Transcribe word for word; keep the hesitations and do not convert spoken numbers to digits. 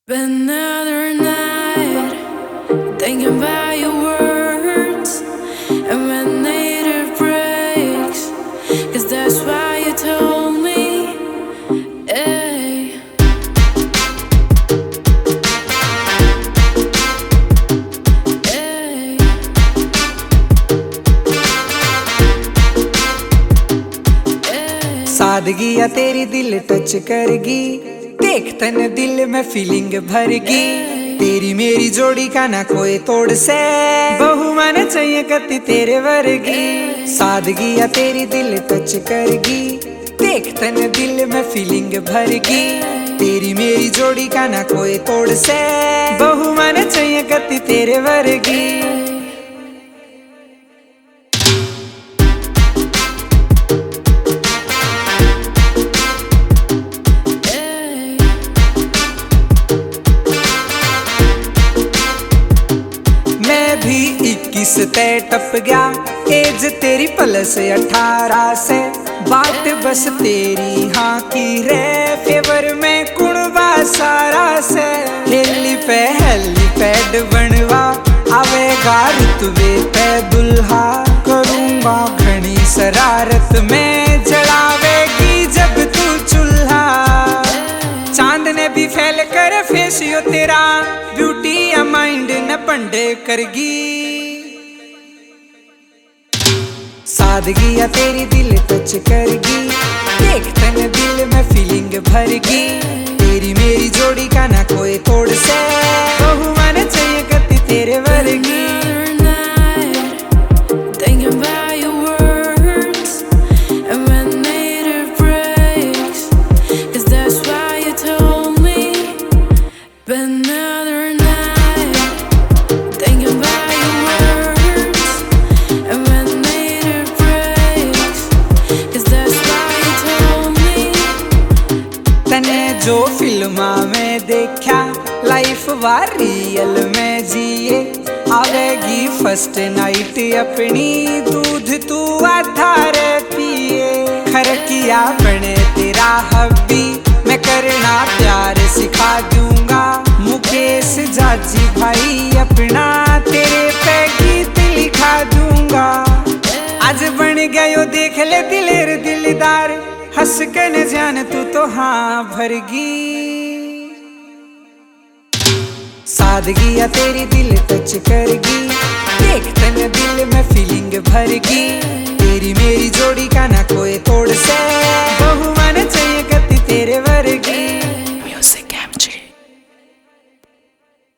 Another night, thinking about your words, and when later breaks, cause that's why you told me, hey. Hey. Hey. सादगी या तेरी दिल touch करगी, देख तन दिल में फीलिंग भरगी। तेरी मेरी जोड़ी का ना कोई तोड़ से, बहु मन चाहिए कति तेरे वर्गी। सादगी या तेरी दिल टच करगी, देख तन दिल में फीलिंग भरगी। तेरी मेरी जोड़ी का ना कोई तोड़ से, बहु मन चाहिए कति तेरे वर्गी। इक्कीस ते टप गया, एज तेरी प्लस अठारह से। बात बस तेरी हाँ की रे, फेवर में कुणबा सारा से। हेली पे हेली पैड बनवा, आवेगा रुतबे पे दुल्हा। करूँगा घनी शरारत में, जलावेगी जब तू चूल्हा। चांद ने भी फैल कर फेसियो तेरा, ब्यूटी या माइंड न पंडे करगी। सादगी या तेरी दिल टच करगी, देख तन दिल में फीलिंग भरगी। तेरी मेरी जोड़ी का ना कोई तोड़ से, बहु मन चाहिए कति तेरे वर्गी। जो फिल्मा में देखा, लाइफ वार रियल में जिए। आवेगी फर्स्ट नाइट अपनी, दूध तू आधार पिए। खरकिया बने तेरा हब्बी, मैं करना प्यार सिखा दूंगा। मुकेश जाजी भाई अपना, तेरे पे गीत लिखा दूंगा। आज बन गयो देख ले दिलेर दिलदार, हंस के न जान तू तो हाँ भरगी। सादगी या तेरी दिल टच करगी, देख तन दिल में फीलिंग भरगी। तेरी मेरी जोड़ी का ना कोई तोड़ से, बहु मन चाहिए कति तेरे वर्गी।